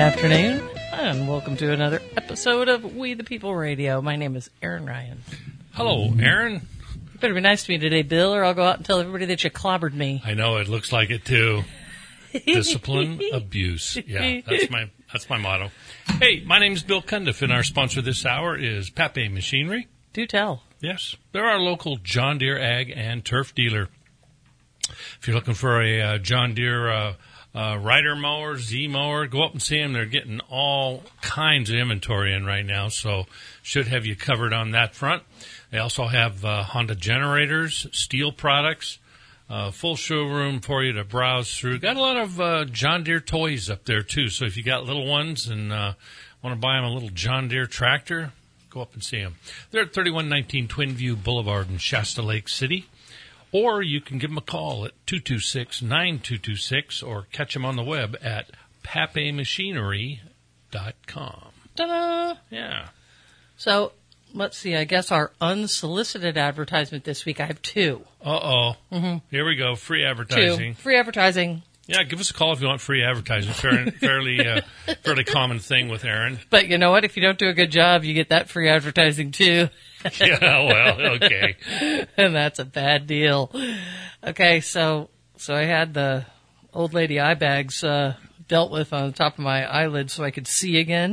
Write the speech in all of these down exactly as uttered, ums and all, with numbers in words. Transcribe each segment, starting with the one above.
afternoon, and welcome to another episode of We the People Radio. My name is Aaron Ryan. Hello, Aaron. You better be nice to me today, Bill, or I'll go out and tell everybody that you clobbered me. I know, it looks like it, too. Discipline, abuse. Yeah, that's my that's my motto. Hey, my name's Bill Cundiff, and our sponsor this hour is Pape Machinery. Do tell. Yes, they're our local John Deere ag and turf dealer. If you're looking for a uh, John Deere uh, uh, rider mower, Z mower, go up and see them. They're getting all kinds of inventory in right now, so should have you covered on that front. They also have uh, Honda generators, steel products, uh, full showroom for you to browse through. Got a lot of uh, John Deere toys up there, too, so if you got little ones and uh, want to buy them a little John Deere tractor, go up and see them. They're at thirty-one nineteen Twin View Boulevard in Shasta Lake City. Or you can give them a call at two two six, nine two two six or catch them on the web at pape machinery dot com. Ta-da! Yeah. So, let's see. I guess our unsolicited advertisement this week, I have two. Uh-oh. Mm-hmm. Here we go. Free advertising. Two. Free advertising. Yeah, give us a call if you want free advertising. Fairly, fairly, uh, fairly common thing with Aaron. But you know what? If you don't do a good job, you get that free advertising, too. Yeah, well, okay. And that's a bad deal. Okay, so so I had the old lady eye bags uh, dealt with on the top of my eyelid so I could see again.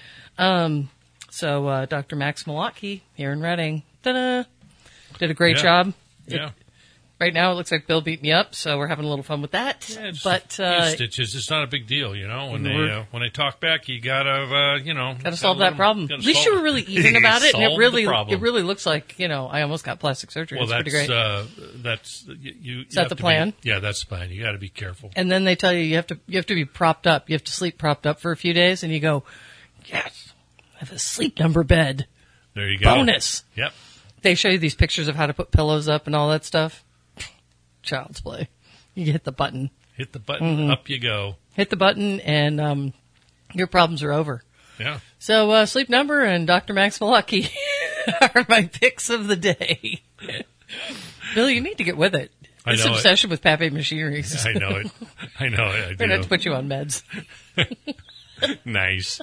Um, so uh, Doctor Max Malotki here in Reading, ta-da, did a great yeah. job. Yeah. It, right now it looks like Bill beat me up, so we're having a little fun with that. Yeah, it's but a uh, few stitches. It's not a big deal, you know. When they uh, when they talk back, you gotta uh, you know gotta solve gotta that problem. At least you were really even about it, and it really it really looks like you know I almost got plastic surgery. Well, it's that's pretty great. Uh, that's you. you Is that the plan? Be, yeah, that's the plan. You got to be careful. And then they tell you you have to you have to be propped up. You have to sleep propped up for a few days, and you go, yes, I have a sleep number bed. There you go. Bonus. Yep. They show you these pictures of how to put pillows up and all that stuff. Child's play. You hit the button. Hit the button. Mm-hmm. Up you go. Hit the button, and um, your problems are over. Yeah. So uh, Sleep Number and Doctor Max Malotki are my picks of the day. Bill, you need to get with it. I This know obsession it. with Pape Machinery. I know it. I know it. I We're going to have to do. put you on meds. Nice.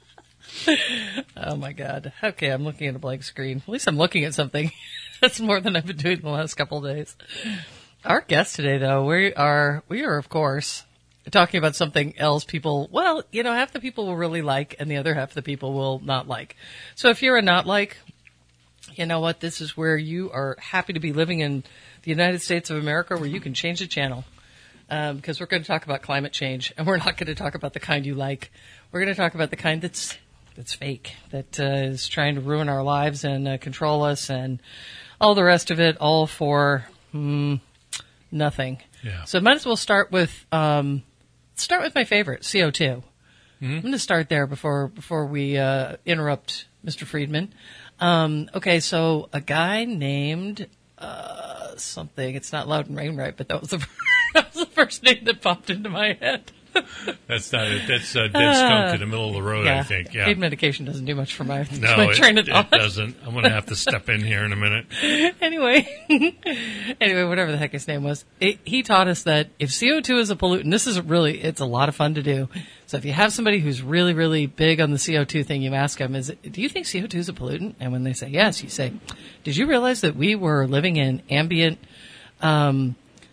Oh, my God. Okay, I'm looking at a blank screen. At least I'm looking at something. That's more than I've been doing the last couple of days. Our guest today, though, we are, we are, of course, talking about something else people, well, you know, half the people will really like and the other half of the people will not like. So if you're a not like, you know what, this is where you are happy to be living in the United States of America where you can change the channel. Um, because we're going to talk about climate change, and we're not going to talk about the kind you like. We're going to talk about the kind that's that's fake, that uh, is trying to ruin our lives and uh, control us and all the rest of it, all for mm, nothing. Yeah. So might as well start with um, start with my favorite, C O two. Mm-hmm. I'm going to start there before before we uh, interrupt Mister Friedman. Um, okay, so a guy named uh, something. It's not Loudon Wainwright, but that was the that was the first name that popped into my head. That's not it. That's uh, dead skunk in the middle of the road, yeah. I think. Yeah. Pain medication doesn't do much for my, No, my it, train of it thought. doesn't. I'm going to have to step in here in a minute. Anyway, anyway, whatever the heck his name was, it, he taught us that if C O two is a pollutant, this is really, it's a lot of fun to do. So if you have somebody who's really, really big on the C O two thing, you ask them, is it, do you think C O two is a pollutant? And when they say yes, you say, did you realize that we were living in ambient, um,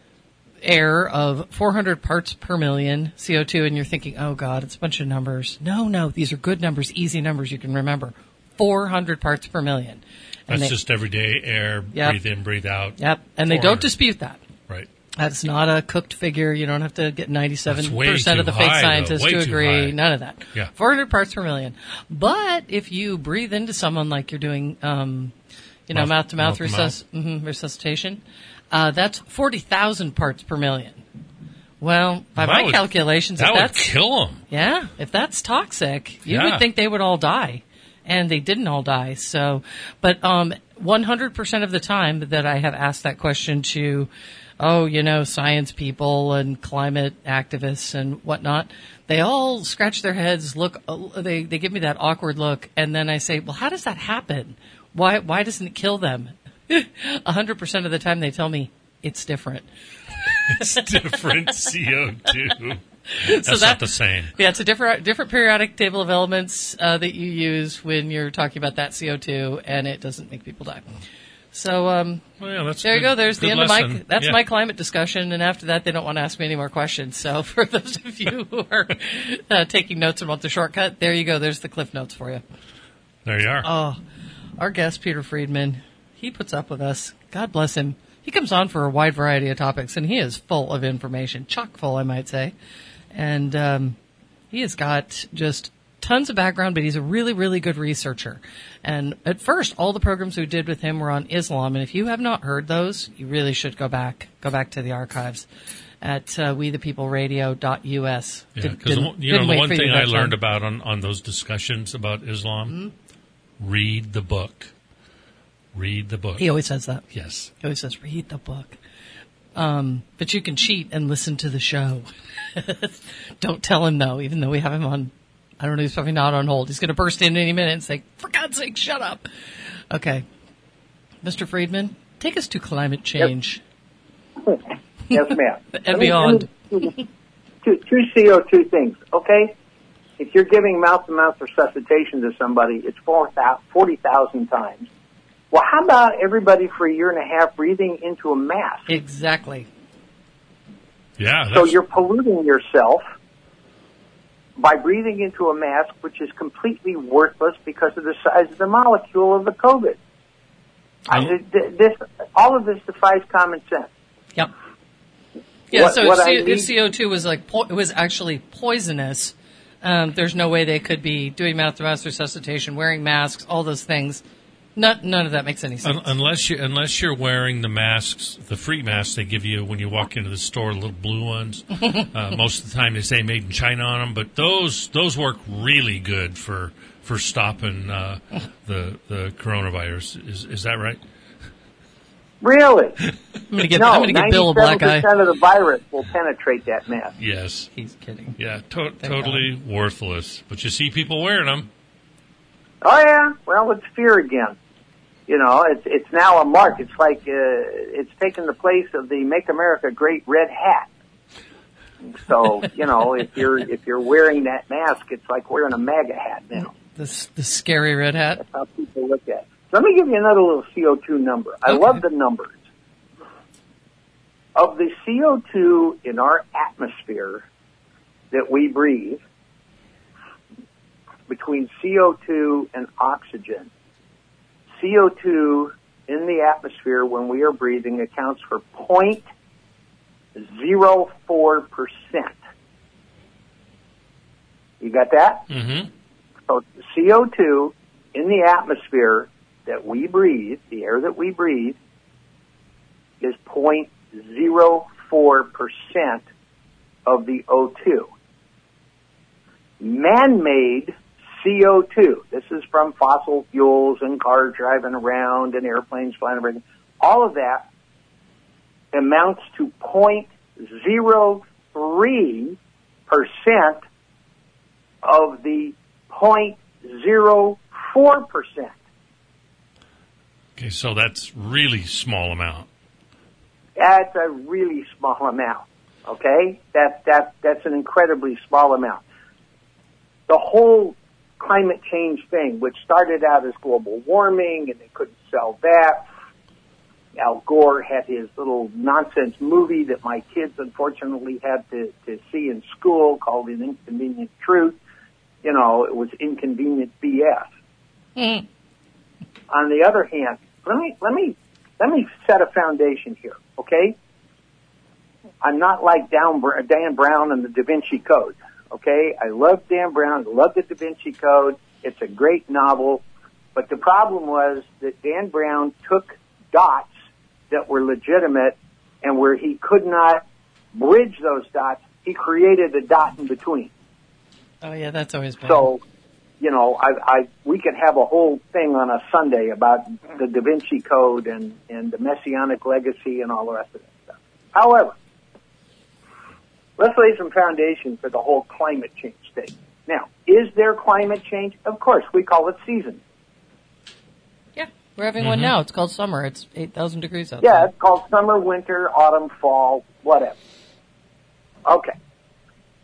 air of four hundred parts per million C O two, and you're thinking, oh God, it's a bunch of numbers. No, no, these are good numbers, easy numbers you can remember. four hundred parts per million. And That's they, just everyday air, Yep. breathe in, breathe out. Yep, and they don't dispute that. Right. That's not a cooked figure. You don't have to get ninety-seven percent That's way of the too fake high, scientists though. Way to too agree. high. None of that. Yeah. four hundred parts per million. But if you breathe into someone like you're doing, um, you know, Mouth- mouth-to-mouth mouth to resus- mm-hmm, resuscitation, uh, that's forty thousand parts per million. Well, by That my would- calculations, That if would that's kill them. yeah, if that's toxic, you Yeah. would think they would all die, and they didn't all die. So, but um, one hundred percent of the time that I have asked that question to, oh, you know, science people and climate activists and whatnot, they all scratch their heads, look, they they give me that awkward look, and then I say, well, how does that happen? Why why doesn't it kill them? one hundred percent of the time they tell me it's different. It's different C O two. That's so that, not the same. Yeah, it's a different different periodic table of elements uh, that you use when you're talking about that C O two, and it doesn't make people die. So um, well, yeah, that's there good, you go. There's the end lesson. of my that's yeah. my climate discussion, and after that, they don't want to ask me any more questions. So for those of you who are uh, taking notes and want the shortcut, there you go. There's the cliff notes for you. There you are. Oh, our guest Peter Friedman, he puts up with us. God bless him. He comes on for a wide variety of topics, and he is full of information, chock full, I might say. And um, he has got just tons of background, but he's a really, really good researcher. And at first, all the programs we did with him were on Islam, and if you have not heard those, you really should go back, go back to the archives at uh, we the people radio dot U S. Yeah, because you know the one thing I learned about on, on those discussions about Islam, mm-hmm. read the book. Read the book. He always says that. Yes. He always says, read the book. Um, but you can cheat and listen to the show. Don't tell him, though, even though we have him on, I don't know, he's probably not on hold. He's going to burst in any minute and say, for God's sake, shut up. Okay. Mister Friedman, take us to climate change. Yep. Yes, ma'am. And beyond. two, two C O two things, okay? If you're giving mouth-to-mouth resuscitation to somebody, it's forty thousand times. Well, how about everybody for a year and a half breathing into a mask? Exactly. Yeah. So you're polluting yourself by breathing into a mask, which is completely worthless because of the size of the molecule of the COVID. Oh. I, this, all of this defies common sense. Yep. Yeah. What, so what if, C- need, if C O two was like po- it was actually poisonous, um, there's no way they could be doing mouth-to-mouth resuscitation, wearing masks, all those things. Not, none of that makes any sense. Unless you unless you're wearing the masks, the free masks they give you when you walk into the store, little blue ones. uh, most of the time they say made in China on them, but those those work really good for for stopping uh, the the coronavirus. Is is that right? Really? I'm gonna get, no, I'm gonna get Bill a black eye. ninety-seven percent of the virus will penetrate that mask. Yes. He's kidding. Yeah, to- totally God. worthless. But you see people wearing them. Oh yeah, well it's fear again. You know, it's it's now a mark. It's like uh, it's taken the place of the "Make America Great" red hat. So you know, if you're if you're wearing that mask, it's like wearing a MAGA hat now. The the scary red hat. That's how people look at it. Let me give you another little C O two number. I okay. love the numbers. Of the C O two in our atmosphere that we breathe, between C O two and oxygen, C O two in the atmosphere when we are breathing accounts for zero point zero four percent. You got that? Mm-hmm. So C O two in the atmosphere that we breathe, the air that we breathe, is zero point zero four percent of the O two. Man-made C O two, this is from fossil fuels and cars driving around and airplanes flying around, all of that amounts to zero point zero three percent of the zero point zero four percent. Okay, so that's really small amount. That's a really small amount. Okay, that that that's an incredibly small amount. The whole climate change thing, which started out as global warming, and they couldn't sell that. Al Gore had his little nonsense movie that my kids unfortunately had to, to see in school called An Inconvenient Truth. You know, it was inconvenient B S. Mm. On the other hand, let me let me let me set a foundation here, okay? I'm not like Dan Brown and the Da Vinci Code, okay? I love Dan Brown, I love the Da Vinci Code. It's a great novel, but the problem was that Dan Brown took dots that were legitimate, and where he could not bridge those dots, he created a dot in between. Oh yeah, that's always bad. So, you know, I, I we could have a whole thing on a Sunday about the Da Vinci Code and, and the Messianic legacy and all the rest of that stuff. However, let's lay some foundation for the whole climate change thing. Now, is there climate change? Of course, we call it season. Yeah, we're having mm-hmm. one now. It's called summer. It's eight thousand degrees outside. Yeah, it's called summer, winter, autumn, fall, whatever. Okay.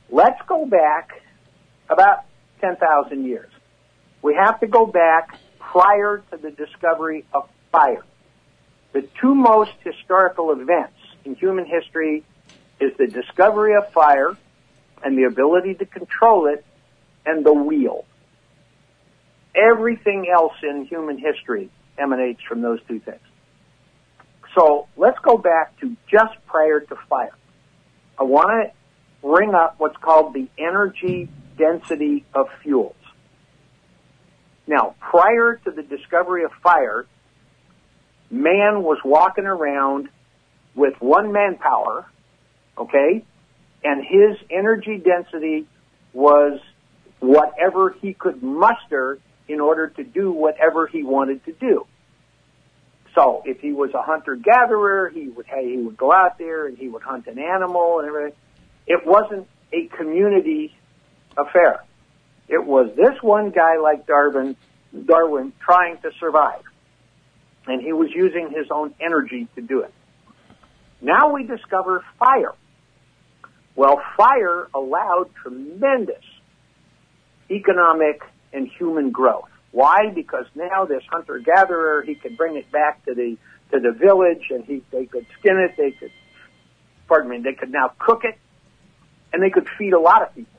let's go back about ten thousand years. We have to go back prior to the discovery of fire. The two most historical events in human history is the discovery of fire and the ability to control it, and the wheel. Everything else in human history emanates from those two things. So let's go back to just prior to fire. I want to bring up what's called the energy density of fuels. Now, prior to the discovery of fire, man was walking around with one manpower, okay, and his energy density was whatever he could muster in order to do whatever he wanted to do. So if he was a hunter-gatherer, he would hey, he would go out there and he would hunt an animal and everything. It wasn't a community affair. It was this one guy like Darwin, Darwin trying to survive. And he was using his own energy to do it. Now we discover fire. Well, fire allowed tremendous economic and human growth. Why? Because now this hunter-gatherer, he could bring it back to the to the village, and he they could skin it, they could, pardon me, they could now cook it, and they could feed a lot of people.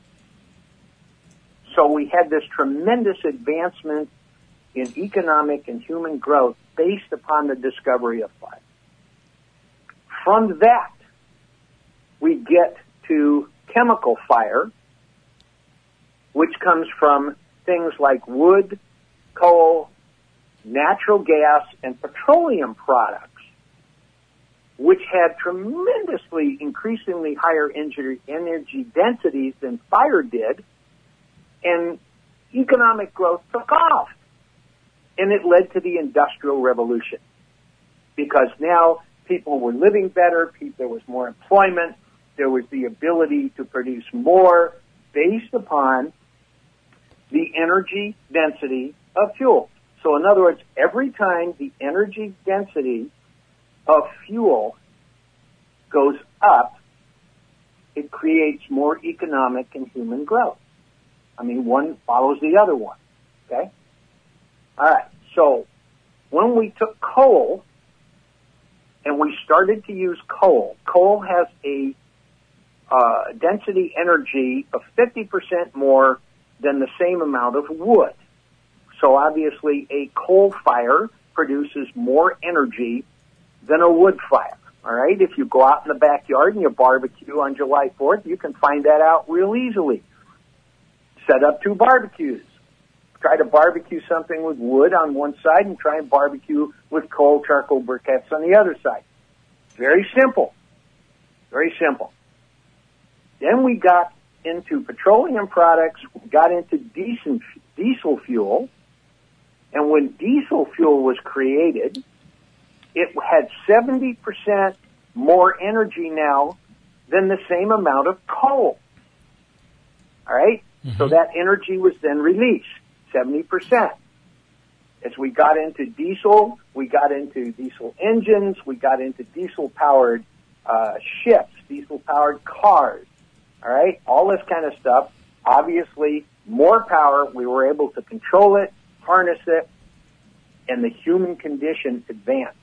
So we had this tremendous advancement in economic and human growth based upon the discovery of fire. From that, we get to chemical fire, which comes from things like wood, coal, natural gas, and petroleum products, which had tremendously, increasingly higher energy densities than fire did, and economic growth took off. And it led to the Industrial Revolution, because now people were living better, there was more employment, there was the ability to produce more based upon the energy density of fuel. So in other words, every time the energy density of fuel goes up, it creates more economic and human growth. I mean, one follows the other one, okay? All right, so when we took coal and we started to use coal, coal has a uh, density energy of fifty percent more than the same amount of wood. So obviously a coal fire produces more energy than a wood fire. All right, if you go out in the backyard and you barbecue on July fourth, you can find that out real easily. Set up two barbecues. Try to barbecue something with wood on one side and try and barbecue with coal charcoal briquettes on the other side. Very simple. Very simple. Then we got into petroleum products, we got into diesel, diesel fuel, and when diesel fuel was created, it had seventy percent more energy now than the same amount of coal. All right? Mm-hmm. So that energy was then released, seventy percent. As we got into diesel, we got into diesel engines, we got into diesel-powered uh, ships, diesel-powered cars. All right, all this kind of stuff. Obviously, more power. We were able to control it, harness it, and the human condition advanced.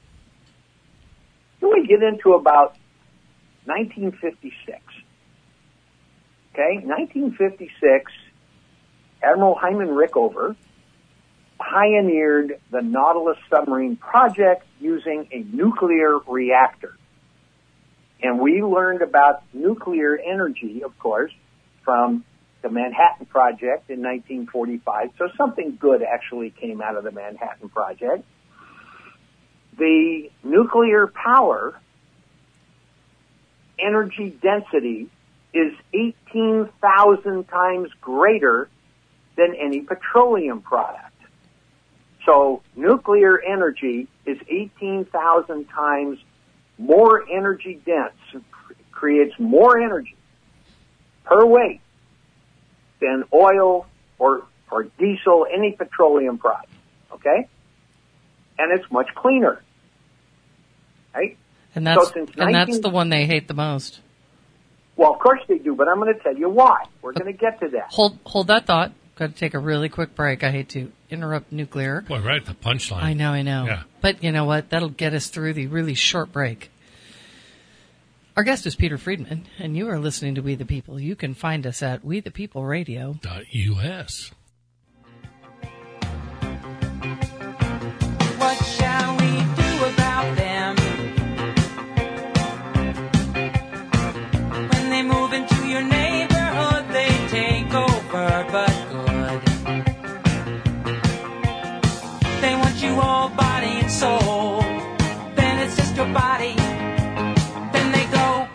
Then we get into about nineteen fifty-six. Okay, nineteen fifty-six, Admiral Hyman Rickover pioneered the Nautilus submarine project using a nuclear reactor. And we learned about nuclear energy, of course, from the Manhattan Project in nineteen forty-five. So something good actually came out of the Manhattan Project. The nuclear power energy density is eighteen thousand times greater than any petroleum product. So nuclear energy is eighteen thousand times more energy dense, creates more energy per weight than oil or, or diesel, any petroleum product, okay? And it's much cleaner, right? And that's, so since and nineteen that's the one they hate the most. Well, of course they do, but I'm going to tell you why. We're going to get to that. Hold hold that thought. Got to take a really quick break. I hate to interrupt nuclear. Boy, right at the punchline. I know, I know. Yeah. But you know what? That'll get us through the really short break. Our guest is Peter Friedman, and you are listening to We the People. You can find us at we the people radio dot U S. What shall we do about them? When they move into your neighborhood, they take over, but good. They want you all body and soul. Then it's just your body. Then they go.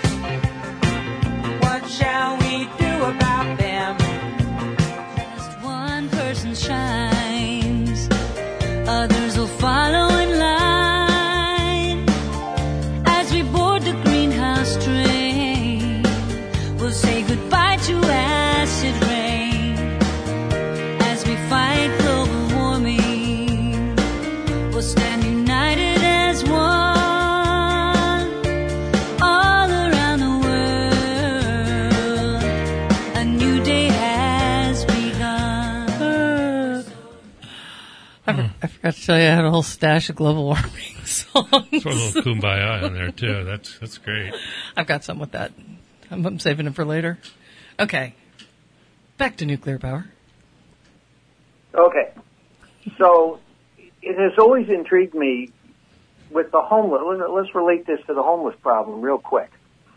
What shall we do about them? Just one person shines, others will follow in line. As we board the greenhouse train, we'll say goodbye to acid rain. As we fight global warming, we'll stand united as one. All around the world, a new day has begun. I, for- I forgot to tell you I had a whole stash of global warming songs. Throw a little kumbaya in there, too. That's that's great. I've got some with that. I'm, I'm saving it for later. Okay. Back to nuclear power. Okay. So it has always intrigued me with the homeless. Let's relate this to the homeless problem real quick.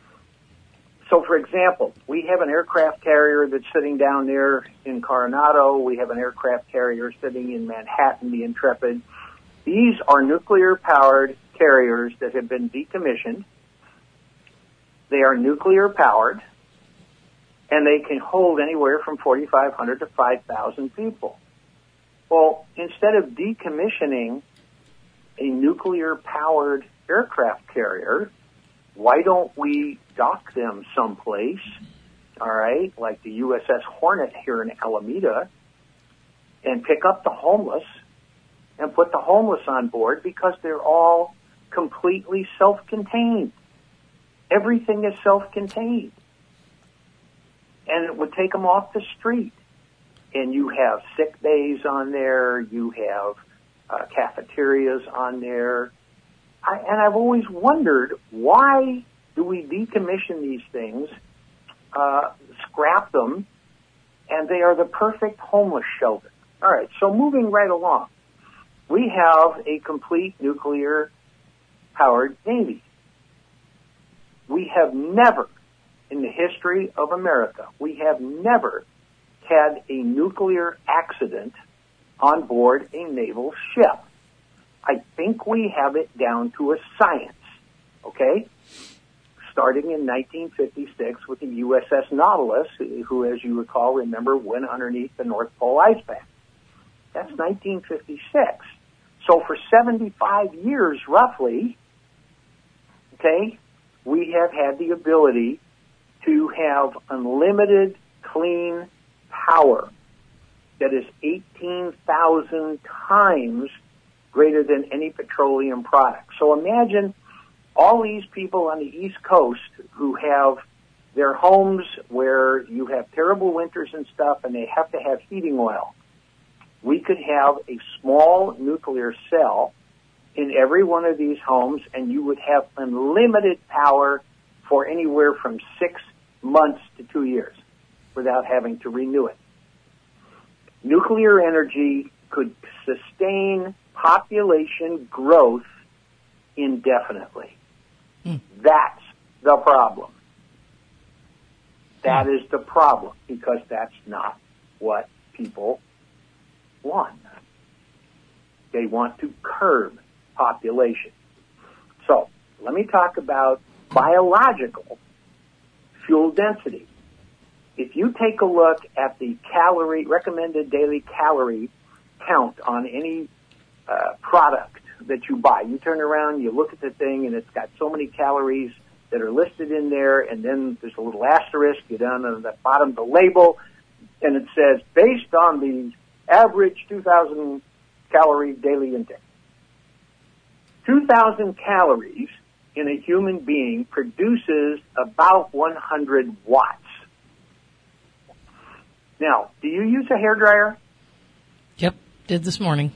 So, for example, we have an aircraft carrier that's sitting down there in Coronado. We have an aircraft carrier sitting in Manhattan, the Intrepid. These are nuclear-powered carriers that have been decommissioned. They are nuclear-powered, and they can hold anywhere from forty-five hundred to five thousand people. Well, instead of decommissioning a nuclear-powered aircraft carrier, why don't we dock them someplace, all right, like the U S S Hornet here in Alameda, and pick up the homeless and put the homeless on board because they're all completely self-contained. Everything is self-contained. And it would take them off the street. And you have sick bays on there, you have uh, cafeterias on there. I, and I've always wondered, why do we decommission these things, uh, scrap them, and they are the perfect homeless shelter? All right, so moving right along, we have a complete nuclear-powered Navy. We have never, in the history of America, we have never had a nuclear accident on board a naval ship. I think we have it down to a science, okay? Starting in nineteen fifty-six with the U S S Nautilus, who, as you recall, remember, went underneath the North Pole ice pack. That's nineteen fifty-six. So for seventy-five years, roughly, okay, we have had the ability to have unlimited clean power that is eighteen thousand times greater than any petroleum product. So imagine all these people on the East Coast who have their homes where you have terrible winters and stuff and they have to have heating oil. We could have a small nuclear cell in every one of these homes and you would have unlimited power for anywhere from six months to two years without having to renew it. Nuclear energy could sustain population growth indefinitely. Hmm. That's the problem. That is the problem, because that's not what people want. They want to curb population. So, let me talk about biological fuel density. If you take a look at the calorie, recommended daily calorie count on any uh, product that you buy, you turn around, you look at the thing, and it's got so many calories that are listed in there, and then there's a little asterisk, you down on the bottom of the label, and it says, based on the average two thousand calorie daily intake. two thousand calories in a human being produces about one hundred watts. Now, do you use a hairdryer? Yep, did this morning.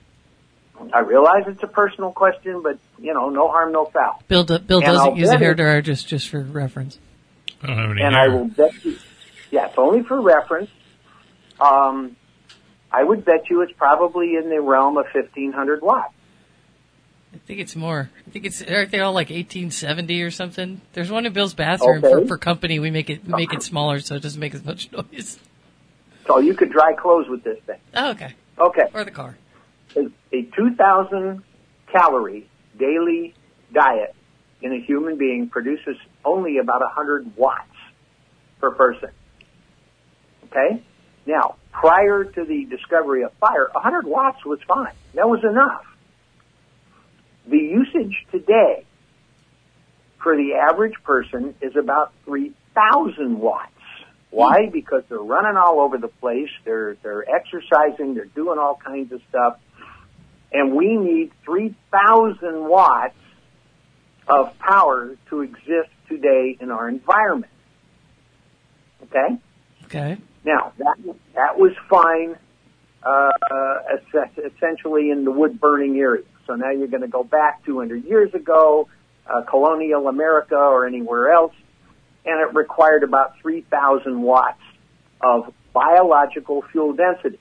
I realize it's a personal question, but, you know, no harm, no foul. Bill, do, Bill And doesn't I'll use a bet it- hairdryer just, just for reference. I don't have any And hair. I will bet you, yes, only for reference, um, I would bet you it's probably in the realm of fifteen hundred watts. I think it's more. I think it's, aren't they all like eighteen seventy or something? There's one in Bill's bathroom Okay. for, for company. We make it, we make it smaller so it doesn't make as much noise. So you could dry clothes with this thing. Oh, okay. Okay. Or the car. A, a two thousand calorie daily diet in a human being produces only about one hundred watts per person. Okay? Now, prior to the discovery of fire, one hundred watts was fine. That was enough. The usage today for the average person is about three thousand watts. Why? Because they're running all over the place. They're, they're exercising. They're doing all kinds of stuff. And we need three thousand watts of power to exist today in our environment. Okay? Okay. Now, that, that was fine, uh, es- essentially in the wood-burning area. So now you're going to go back two hundred years ago, uh, colonial America or anywhere else, and it required about three thousand watts of biological fuel density.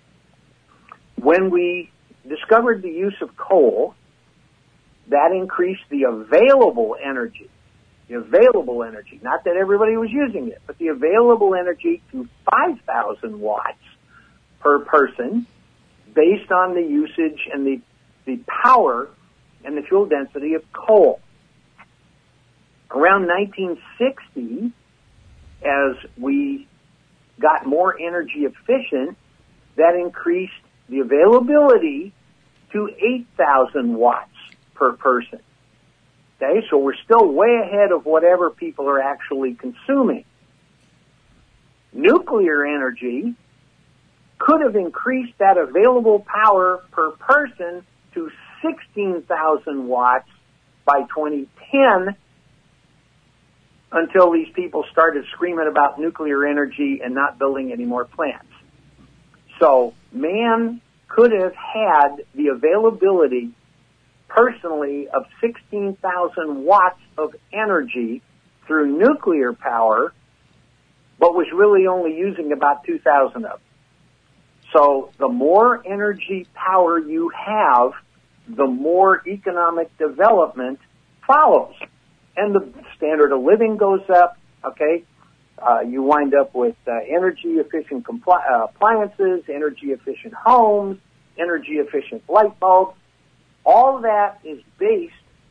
When we discovered the use of coal, that increased the available energy, the available energy, not that everybody was using it, but the available energy to five thousand watts per person based on the usage and the, the power and the fuel density of coal. Around nineteen sixty, as we got more energy efficient, that increased the availability to eight thousand watts per person. Okay, so we're still way ahead of whatever people are actually consuming. Nuclear energy could have increased that available power per person to sixteen thousand watts by twenty ten, until these people started screaming about nuclear energy and not building any more plants. So man could have had the availability personally of sixteen thousand watts of energy through nuclear power, but was really only using about two thousand of it. So the more energy power you have, the more economic development follows. And the standard of living goes up, okay? Uh, you wind up with uh, energy-efficient compli- uh, appliances, energy-efficient homes, energy-efficient light bulbs. All that is based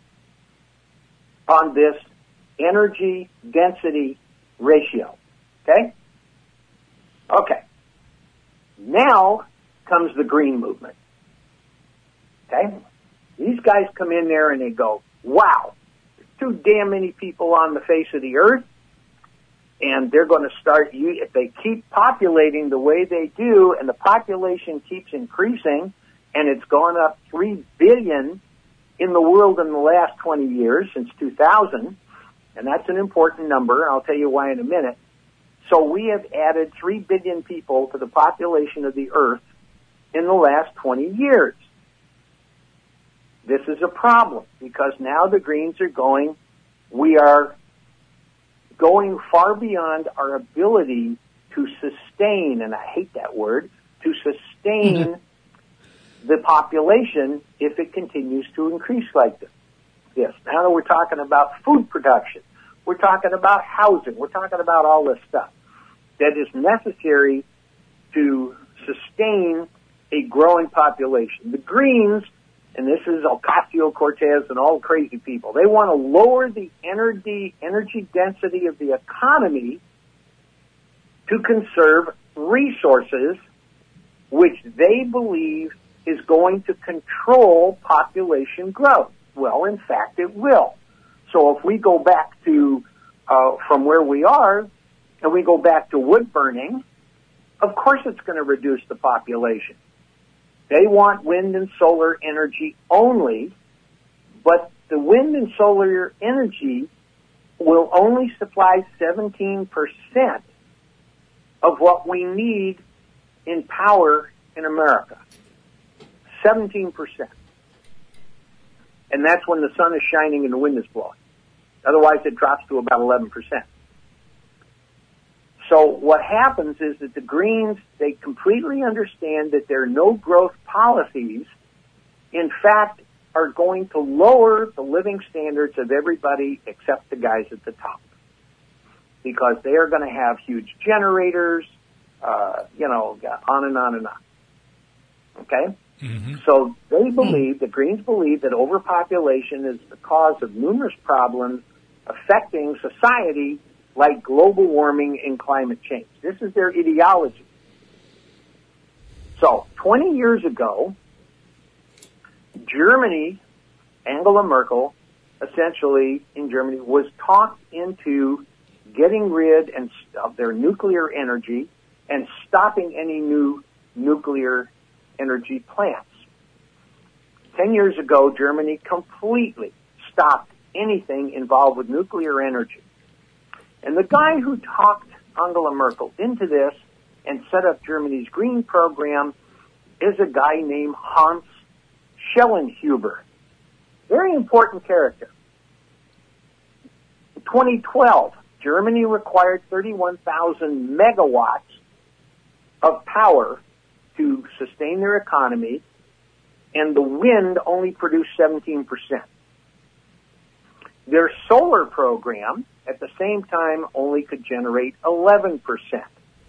on this energy density ratio, okay? Okay. Now comes the green movement, okay? These guys come in there and they go, wow, too damn many people on the face of the earth, and they're going to start, if they keep populating the way they do, and the population keeps increasing, and it's gone up three billion in the world in the last twenty years, since two thousand, and that's an important number, and I'll tell you why in a minute. So we have added three billion people to the population of the earth in the last twenty years. This is a problem because now the Greens are going, we are going far beyond our ability to sustain, and I hate that word, to sustain the population if it continues to increase like this. Yes. Now we're talking about food production. We're talking about housing. We're talking about all this stuff that is necessary to sustain a growing population. The Greens, and this is Ocasio-Cortez and all crazy people, they want to lower the energy energy density of the economy to conserve resources, which they believe is going to control population growth. Well, in fact, it will. So if we go back to, uh, from where we are, and we go back to wood burning, of course it's going to reduce the population. They want wind and solar energy only, but the wind and solar energy will only supply seventeen percent of what we need in power in America. seventeen percent. And that's when the sun is shining and the wind is blowing. Otherwise, it drops to about eleven percent. So what happens is that the Greens, they completely understand that their no-growth policies, in fact, are going to lower the living standards of everybody except the guys at the top. Because they are going to have huge generators, uh, you know, on and on and on. Okay? Mm-hmm. So they believe, the Greens believe, that overpopulation is the cause of numerous problems affecting society, like global warming and climate change. This is their ideology. So, twenty years ago, Germany, Angela Merkel, essentially in Germany, was talked into getting rid and of their nuclear energy and stopping any new nuclear energy plants. Ten years ago, Germany completely stopped anything involved with nuclear energy. And the guy who talked Angela Merkel into this and set up Germany's green program is a guy named Hans Schellenhuber. Very important character. In twenty twelve, Germany required thirty-one thousand megawatts of power to sustain their economy, and the wind only produced seventeen percent. Their solar program, at the same time, only could generate eleven percent.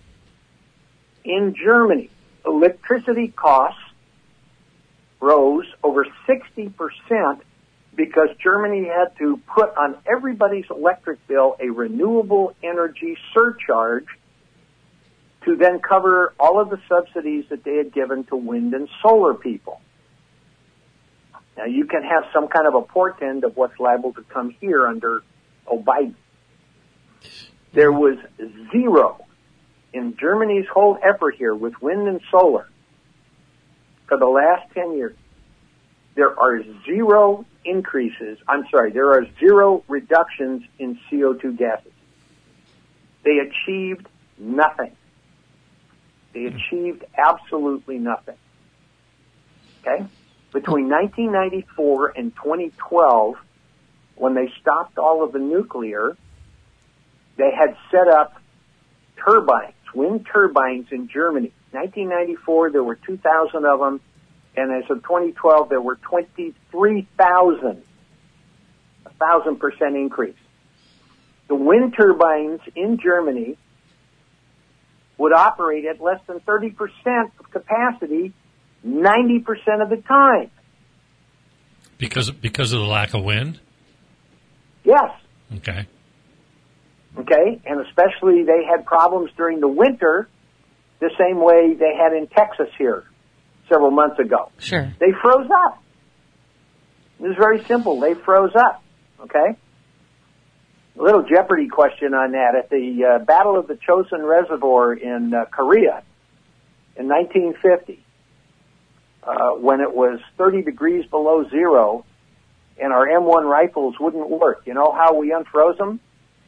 In Germany, electricity costs rose over sixty percent because Germany had to put on everybody's electric bill a renewable energy surcharge to then cover all of the subsidies that they had given to wind and solar people. Now, you can have some kind of a portend of what's liable to come here under Biden. There was zero in Germany's whole effort here with wind and solar for the last ten years. There are zero increases, I'm sorry, there are zero reductions in C O two gases. They achieved nothing. They achieved absolutely nothing. Okay? Between nineteen ninety-four and twenty twelve, when they stopped all of the nuclear, they had set up turbines, wind turbines in Germany. nineteen ninety-four, there were two thousand of them, and as of twenty twelve, there were twenty-three thousand, a thousand percent increase. The wind turbines in Germany would operate at less than thirty percent of capacity ninety percent of the time. Because because of the lack of wind? Yes. Okay. Okay, and especially they had problems during the winter the same way they had in Texas here several months ago. Sure. They froze up. It was very simple. They froze up. Okay? A little Jeopardy question on that. At the uh, Battle of the Chosin Reservoir in uh, Korea in nineteen fifty, uh, when it was thirty degrees below zero and our M one rifles wouldn't work, you know how we unfroze them?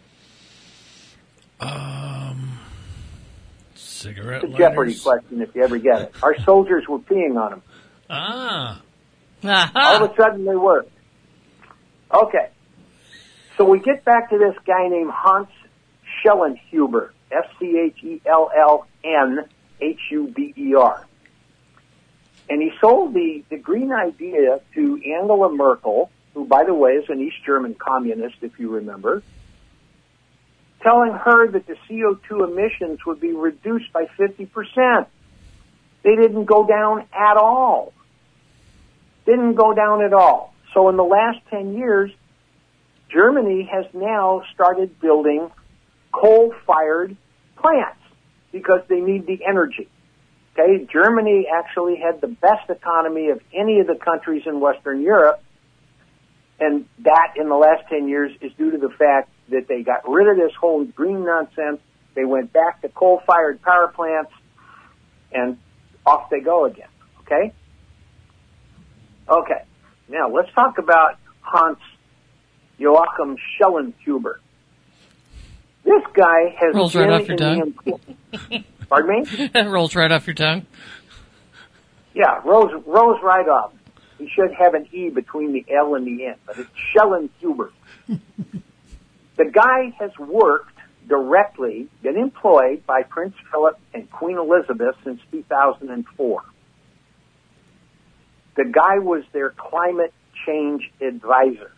Um, cigarette It's a Jeopardy lighters. question if you ever get it. Our soldiers were peeing on them. Ah. All of a sudden they worked. Okay. So we get back to this guy named Hans Schellenhuber, S C H E L L N H U B E R. And he sold the, the green idea to Angela Merkel, who, by the way, is an East German communist, if you remember, telling her that the C O two emissions would be reduced by fifty percent. They didn't go down at all. Didn't go down at all. So in the last ten years, Germany has now started building coal-fired plants because they need the energy. Okay, Germany actually had the best economy of any of the countries in Western Europe, and that in the last ten years is due to the fact that they got rid of this whole green nonsense. They went back to coal-fired power plants, and off they go again. Okay? Okay. Now, let's talk about Hans Joachim Schellenhuber. This guy has Rolls been right off your in tongue. the Pardon me? That rolls right off your tongue. Yeah, rose rose right off. He should have an E between the L and the N, but it's Schellenhuber. The guy has worked directly, been employed by Prince Philip and Queen Elizabeth since two thousand four. The guy was their climate change advisor.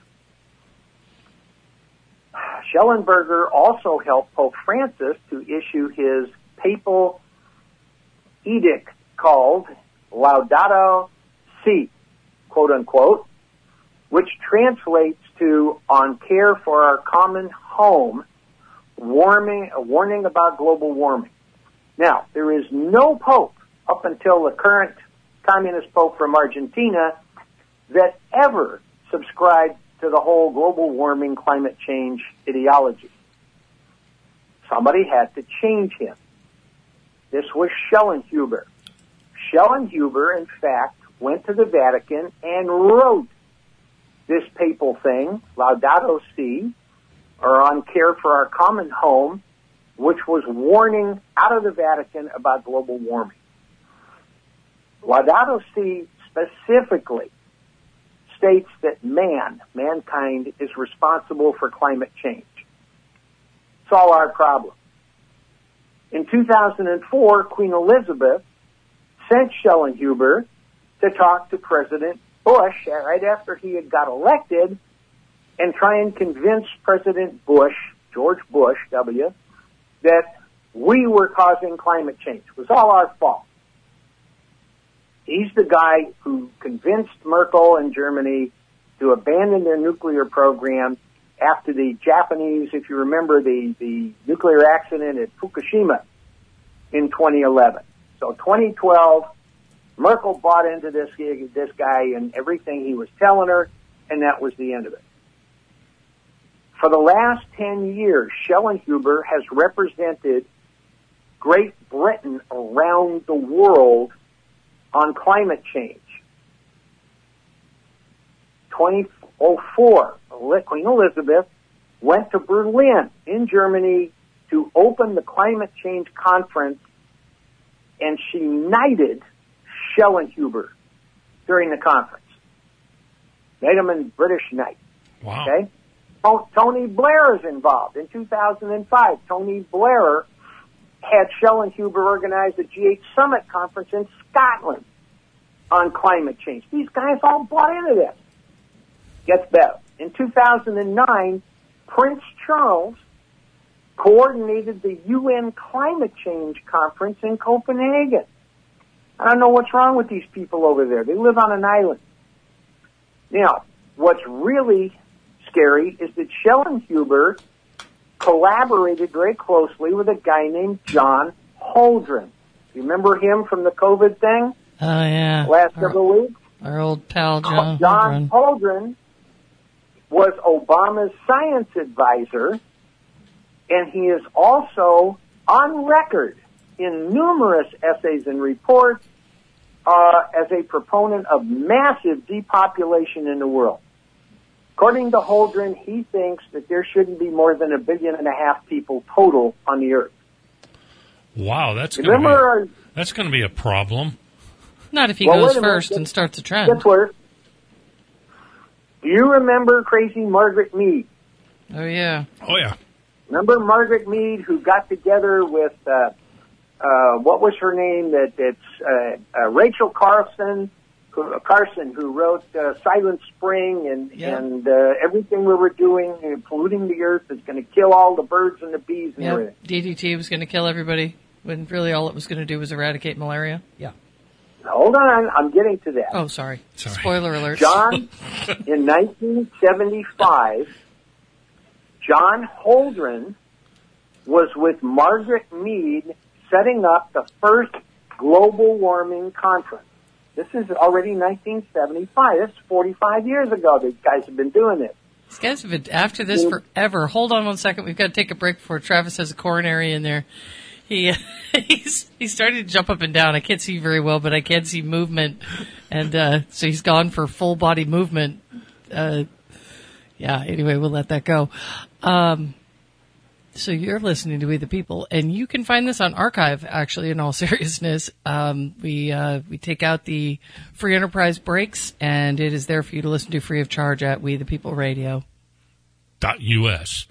Schellenberger also helped Pope Francis to issue his papal edict called Laudato Si, quote unquote, which translates to "on care for our common home, warming, a warning about global warming." Now, there is no pope up until the current communist pope from Argentina that ever subscribed to the whole global warming, climate change ideology. Somebody had to change him. This was Schellenhuber. Schellenhuber, in fact, went to the Vatican and wrote this papal thing, Laudato Si, or "on care for our common home," which was warning out of the Vatican about global warming. Laudato Si specifically states that man, mankind, is responsible for climate change. It's all our problem. In two thousand four, Queen Elizabeth sent Schellenhuber to talk to President Bush right after he had got elected and try and convince President Bush, George Bush W., that we were causing climate change. It was all our fault. He's the guy who convinced Merkel and Germany to abandon their nuclear program after the Japanese, if you remember, the, the nuclear accident at Fukushima in twenty eleven. So twenty twelve, Merkel bought into this, this guy and everything he was telling her, and that was the end of it. For the last ten years, Schellenhuber has represented Great Britain around the world on climate change. twenty oh four, Queen Elizabeth went to Berlin in Germany to open the climate change conference, and she knighted Schellenhuber during the conference. Made him a British knight. Wow. Okay? Oh, Tony Blair is involved. In two thousand five, Tony Blair had Schellenhuber organize the G eight Summit Conference in Scotland on climate change. These guys all bought into this. Gets better. In two thousand nine, Prince Charles coordinated the U N Climate Change Conference in Copenhagen. I don't know what's wrong with these people over there. They live on an island. Now, what's really scary is that Schellenhuber collaborated very closely with a guy named John Holdren. You remember him from the COVID thing? Oh, yeah. Last our, several weeks? Our old pal, John John Holdren. Holdren was Obama's science advisor, and he is also on record in numerous essays and reports uh, as a proponent of massive depopulation in the world. According to Holdren, he thinks that there shouldn't be more than a billion and a half people total on the earth. Wow, that's Remember, gonna be, that's going to be a problem. Not if he Well, goes wait a minute. first and starts a trend. Guess what? Do you remember crazy Margaret Mead? Oh, yeah. Oh, yeah. Remember Margaret Mead, who got together with, uh, uh, what was her name? That It's uh, uh, Rachel Carson, who, uh, Carson, who wrote uh, Silent Spring and, Yep. and uh, everything we were doing, uh, polluting the earth, is going to kill all the birds and the bees and Yep. everything. D D T was going to kill everybody when really all it was going to do was eradicate malaria. Yeah. Hold on, I'm getting to that. Oh, sorry. Sorry. Spoiler alert. John, in nineteen seventy-five, John Holdren was with Margaret Mead setting up the first global warming conference. This is already nineteen seventy-five. This is forty-five years ago. These guys have been doing this. These guys have been after this forever. Hold on one second. We've got to take a break before Travis has a coronary in there. He he's he's starting to jump up and down. I can't see very well, but I can see movement, and uh, so he's gone for full body movement. Uh, Yeah, anyway, we'll let that go. Um, so you're listening to We the People, and you can find this on archive, actually, in all seriousness. Um, we uh, we take out the free enterprise breaks, and it is there for you to listen to free of charge at We the People Radio. Dot U S.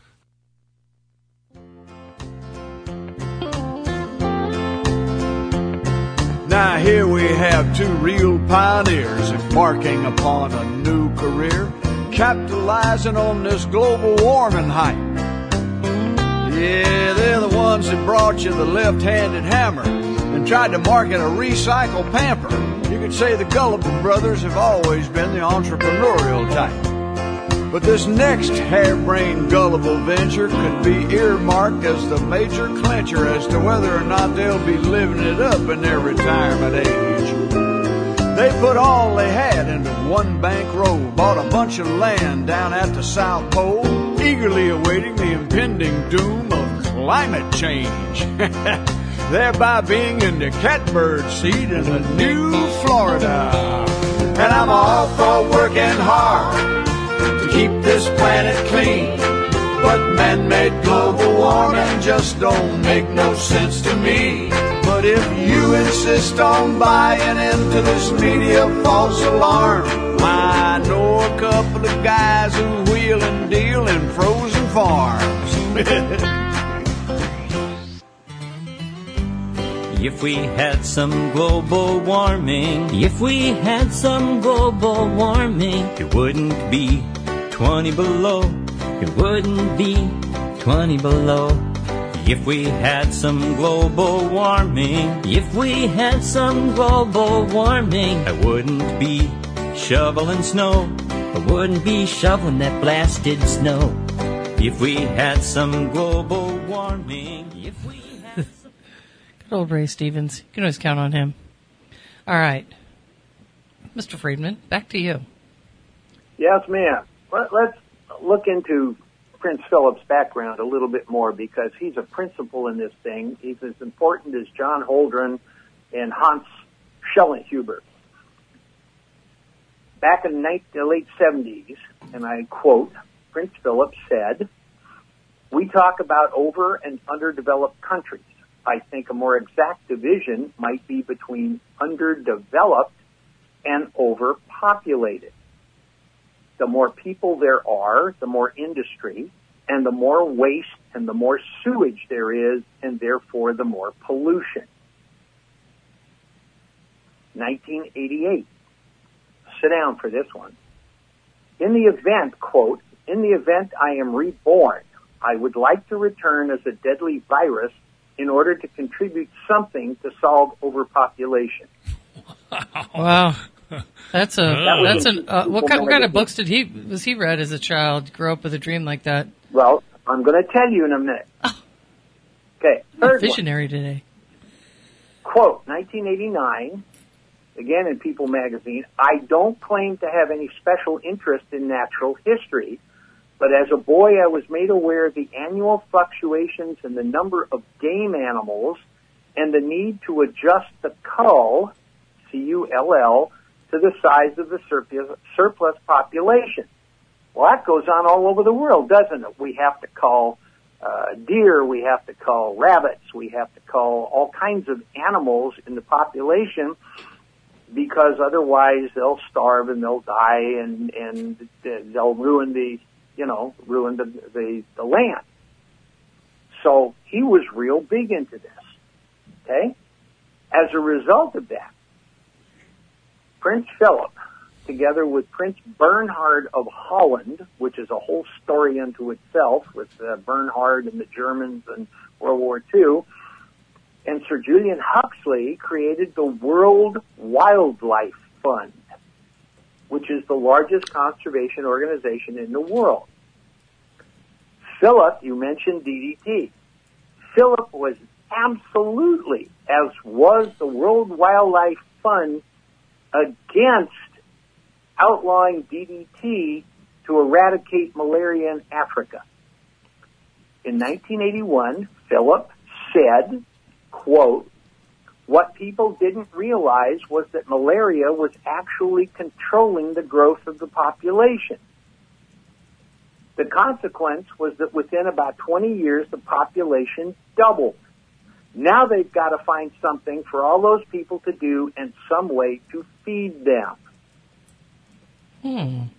Now here we have two real pioneers embarking upon a new career, capitalizing on this global warming hype. Yeah, they're the ones that brought you the left-handed hammer and tried to market a recycle pamper. You could say the Gullible brothers have always been the entrepreneurial type. But this next harebrained gullible venture could be earmarked as the major clincher as to whether or not they'll be living it up in their retirement age. They put all they had into one bankroll, bought a bunch of land down at the South Pole, eagerly awaiting the impending doom of climate change, thereby being in the catbird seat in a new Florida. And I'm all for working hard to keep this planet clean, but man-made global warming just don't make no sense to me. But if you insist on buying into this media false alarm, I know a couple of guys who wheel and deal in frozen farms. If we had some global warming, if we had some global warming, it wouldn't be twenty below, it wouldn't be twenty below. If we had some global warming, if we had some global warming, I wouldn't be shoveling snow, I wouldn't be shoveling that blasted snow. If we had some global warming, if we had some... Good old Ray Stevens. You can always count on him. All right. Mister Friedman, back to you. Yes, ma'am. Let, let's look into Prince Philip's background a little bit more, because he's a principal in this thing. He's as important as John Holdren and Hans Schellenhuber. Back in the late seventies, and I quote, Prince Philip said, "We talk about over and underdeveloped countries. I think a more exact division might be between underdeveloped and overpopulated. The more people there are, the more industry, and the more waste and the more sewage there is, and therefore the more pollution." nineteen eighty-eight. Sit down for this one. "In the event, quote, in the event I am reborn, I would like to return as a deadly virus in order to contribute something to solve overpopulation." Wow. That's a That that's an uh, what kind what kind of books did he was he read as a child? Grew up with a dream like that? Well, I'm going to tell you in a minute. Okay, third one. Visionary today. Quote, nineteen eighty-nine, again in People magazine, "I don't claim to have any special interest in natural history, but as a boy I was made aware of the annual fluctuations in the number of game animals and the need to adjust the cull, C U L L, to the size of the surplus, surplus population." Well, that goes on all over the world, doesn't it? We have to call uh, deer, we have to call rabbits, we have to call all kinds of animals in the population, because otherwise they'll starve and they'll die and, and they'll ruin the, you know, ruin the, the, the land. So he was real big into this, okay? As a result of that, Prince Philip, together with Prince Bernhard of Holland, which is a whole story unto itself with uh, Bernhard and the Germans in World War Two, and Sir Julian Huxley created the World Wildlife Fund, which is the largest conservation organization in the world. Philip, you mentioned D D T. Philip was absolutely, as was the World Wildlife Fund, against outlawing D D T to eradicate malaria in Africa. In nineteen eighty-one, Philip said, quote, "What people didn't realize was that malaria was actually controlling the growth of the population." The consequence was that within about twenty years, the population doubled. Now they've got to find something for all those people to do and some way to feed them. Hmm.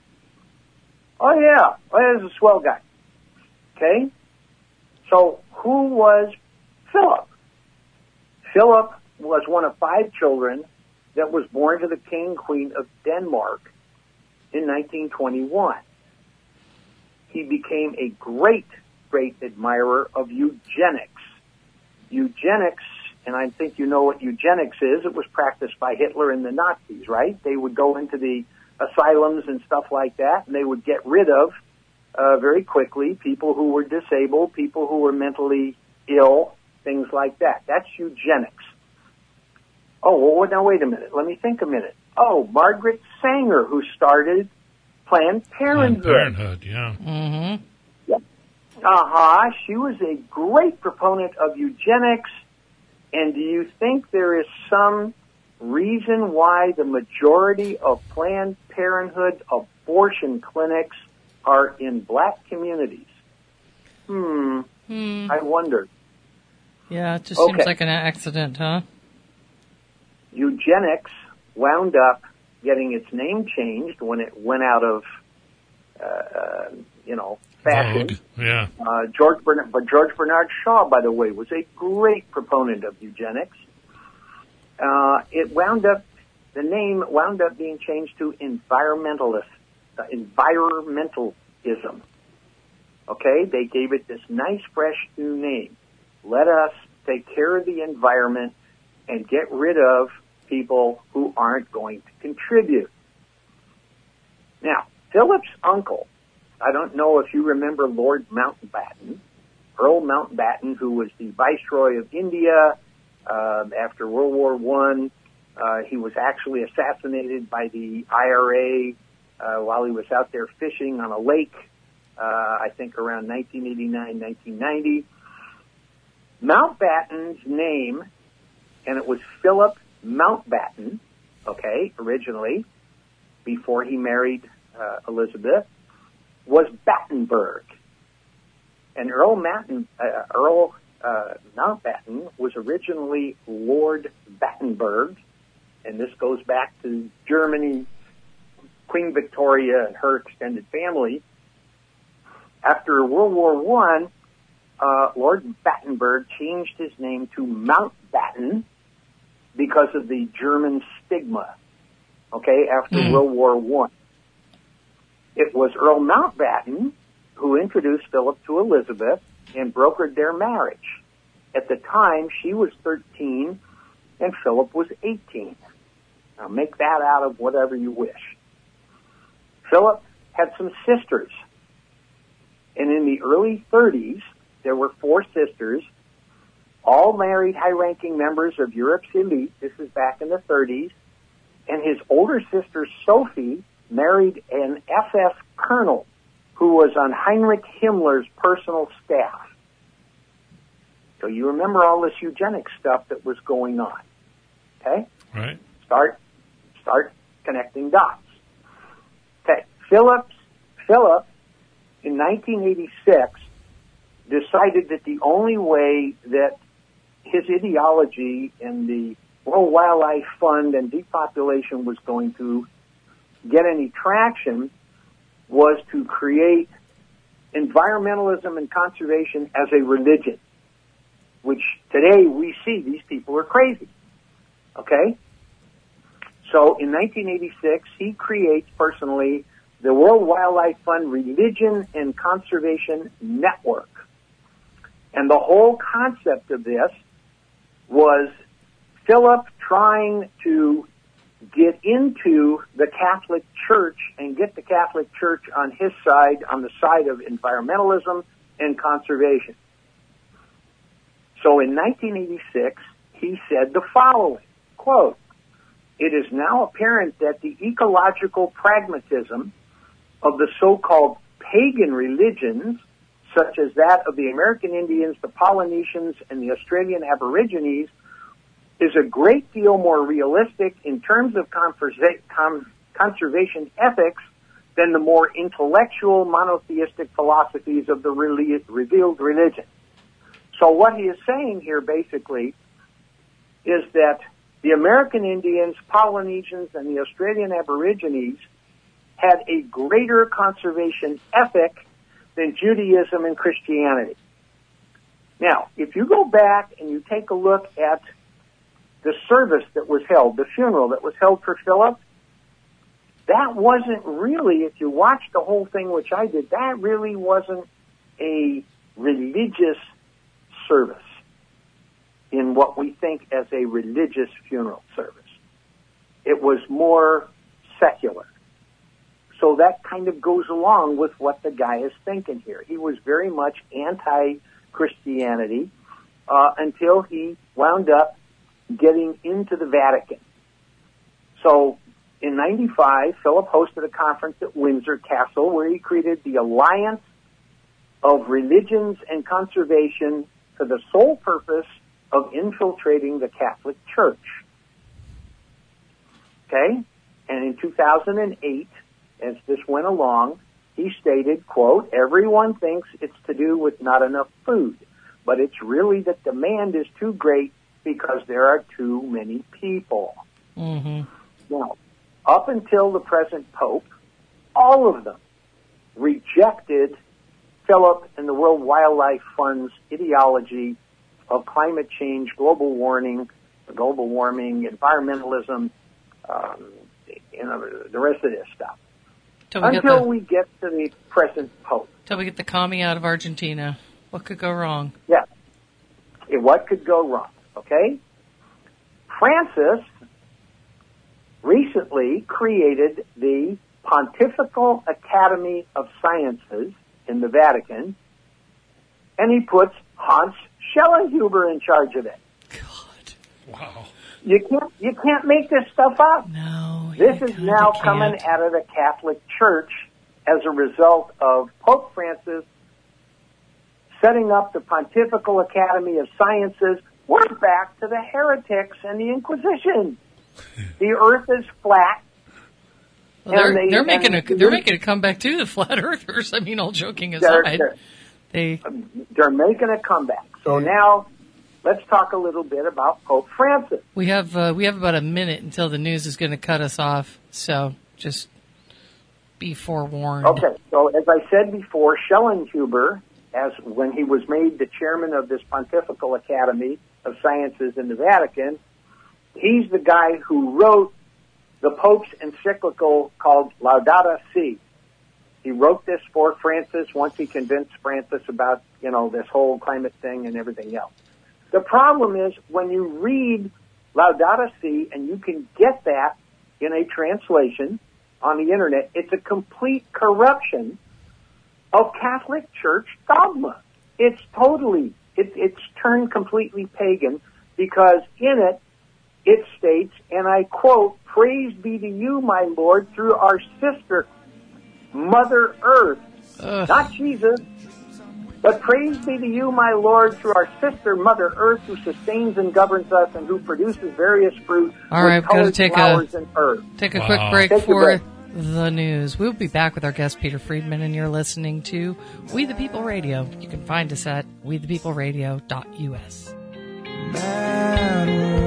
Oh, yeah. Oh, there's a swell guy. Okay? So who was Philip? Philip was one of five children that was born to the King and Queen of Denmark in nineteen twenty-one. He became a great, great admirer of eugenics. Eugenics, and I think you know what eugenics is, it was practiced by Hitler and the Nazis, right? They would go into the asylums and stuff like that, and they would get rid of, uh, very quickly, people who were disabled, people who were mentally ill, things like that. That's eugenics. Oh, well, now wait a minute. Let me think a minute. Oh, Margaret Sanger, who started Planned Parenthood. Planned Parenthood, yeah. Mm-hmm. Uh-huh. She was a great proponent of eugenics. And do you think there is some reason why the majority of Planned Parenthood abortion clinics are in black communities? Hmm. Hmm. I wonder. Yeah, it just Okay. seems like an accident, huh? Eugenics wound up getting its name changed when it went out of, uh, uh, you know, fashion. Vogue, yeah. Uh, George Bernard, but George Bernard Shaw, by the way, was a great proponent of eugenics. Uh, it wound up, the name wound up being changed to environmentalist, uh, environmentalism. Okay, they gave it this nice, fresh new name. Let us take care of the environment and get rid of people who aren't going to contribute. Now, Philip's uncle, I don't know if you remember Lord Mountbatten, Earl Mountbatten, who was the Viceroy of India uh, after World War One. Uh, he was actually assassinated by the I R A uh, while he was out there fishing on a lake, uh, I think around nineteen eighty-nine, nineteen ninety. Mountbatten's name, and it was Philip Mountbatten, okay, originally, before he married uh, Elizabeth, was Battenberg. And Earl, Matten, uh, Earl uh, Mountbatten was originally Lord Battenberg, and this goes back to Germany, Queen Victoria and her extended family. After World War One, uh, Lord Battenberg changed his name to Mountbatten because of the German stigma, okay, after Mm. World War One. It was Earl Mountbatten who introduced Philip to Elizabeth and brokered their marriage. At the time, she was thirteen and Philip was eighteen. Now make that out of whatever you wish. Philip had some sisters. And in the early thirties, there were four sisters, all married high-ranking members of Europe's elite. This is back in the thirties. And his older sister, Sophie, married an S S colonel who was on Heinrich Himmler's personal staff. So you remember all this eugenics stuff that was going on. Okay? Right. Start, start connecting dots. Okay. Phillips, Philip, in nineteen eighty-six, decided that the only way that his ideology and the World Wildlife Fund and depopulation was going to get any traction was to create environmentalism and conservation as a religion, which today we see these people are crazy. Okay? So in nineteen eighty-six, he creates personally the World Wildlife Fund Religion and Conservation Network. And the whole concept of this was Philip trying to get into the Catholic Church and get the Catholic Church on his side, on the side of environmentalism and conservation. So in nineteen eighty-six, he said the following, quote, "It is now apparent that the ecological pragmatism of the so-called pagan religions, such as that of the American Indians, the Polynesians, and the Australian Aborigines, is a great deal more realistic in terms of conversa- com- conservation ethics than the more intellectual monotheistic philosophies of the rele- revealed religion. So what he is saying here basically is that the American Indians, Polynesians, and the Australian Aborigines had a greater conservation ethic than Judaism and Christianity. Now, if you go back and you take a look at the service that was held, the funeral that was held for Philip, that wasn't really, if you watch the whole thing, which I did, that really wasn't a religious service in what we think as a religious funeral service. It was more secular. So that kind of goes along with what the guy is thinking here. He was very much anti-Christianity uh, until he wound up getting into the Vatican. So in ninety-five, Philip hosted a conference at Windsor Castle where he created the Alliance of Religions and Conservation for the sole purpose of infiltrating the Catholic Church. Okay? And in two thousand eight, as this went along, he stated, quote, "Everyone thinks it's to do with not enough food, but it's really that demand is too great because there are too many people." Mm-hmm. Now, up until the present Pope, all of them rejected Philip and the World Wildlife Fund's ideology of climate change, global warming, global warming, environmentalism, um, you know, the rest of this stuff. Till we, Until get the, we get to the present Pope. till we get the commie out of Argentina. What could go wrong? Yes. Yeah. What could go wrong? Okay? Francis recently created the Pontifical Academy of Sciences in the Vatican, and he puts Hans Schellenhuber in charge of it. God. Wow. You can't, you can't make this stuff up. No. This you is kinda now can't. coming out of the Catholic Church as a result of Pope Francis setting up the Pontifical Academy of Sciences. We're back to the heretics and the Inquisition. The earth is flat. Well, they're, they- they're making a and- they're making a comeback too. The flat earthers. I mean, all joking They're, aside, they're, they they're making a comeback. So now let's talk a little bit about Pope Francis. we have uh, we have about a minute until the news is going to cut us off. So just be forewarned. Okay, so as I said before, Schellenhuber, as when he was made the chairman of this Pontifical Academy of Sciences in the Vatican, he's the guy who wrote the Pope's encyclical called Laudato Si. He wrote this for Francis once he convinced Francis about, you know, this whole climate thing and everything else. The problem is when you read Laudato Si, and you can get that in a translation on the internet, it's a complete corruption of Catholic Church dogma. It's totally, it, it's turned completely pagan because in it, it states, and I quote, "Praise be to you, my Lord, through our sister, Mother Earth." Ugh. Not Jesus, but praise be to you, my Lord, through our sister, Mother Earth, who sustains and governs us and who produces various fruit All with right, I've gotta colored take a- flowers and herbs. Take a Wow. quick break Take a for break. the news. We'll be back with our guest, Peter Friedman, and you're listening to We the People Radio. You can find us at we the people radio dot u s. Bad